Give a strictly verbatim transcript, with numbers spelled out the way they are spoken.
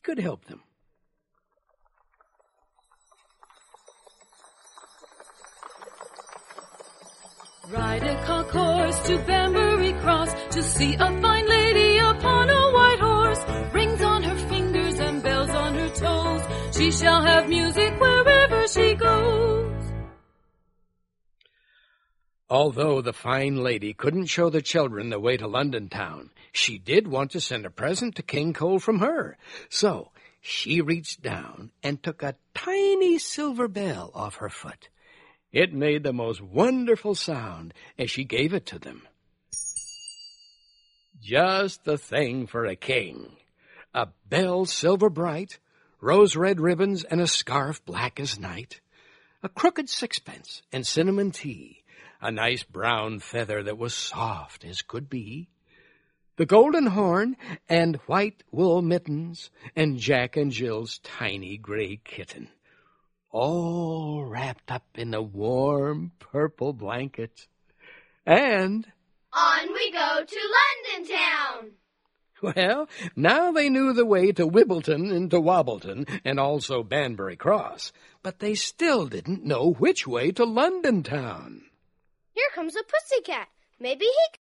could help them. Ride a cock horse to Banbury Cross to see a fine lady upon a white horse. Rings on her fingers and bells on her toes. She shall have music wherever she goes. Although the fine lady couldn't show the children the way to London town, she did want to send a present to King Cole from her. So she reached down and took a tiny silver bell off her foot. It made the most wonderful sound as she gave it to them. Just the thing for a king. A bell silver bright, rose-red ribbons and a scarf black as night, a crooked sixpence and cinnamon tea, a nice brown feather that was soft as could be, the golden horn and white wool mittens, and Jack and Jill's tiny gray kitten, all wrapped up in a warm purple blanket. And on we go to London town. Well, now they knew the way to Wibbleton and to Wobbleton and also Banbury Cross, but they still didn't know which way to London town. Here comes a pussycat. Maybe he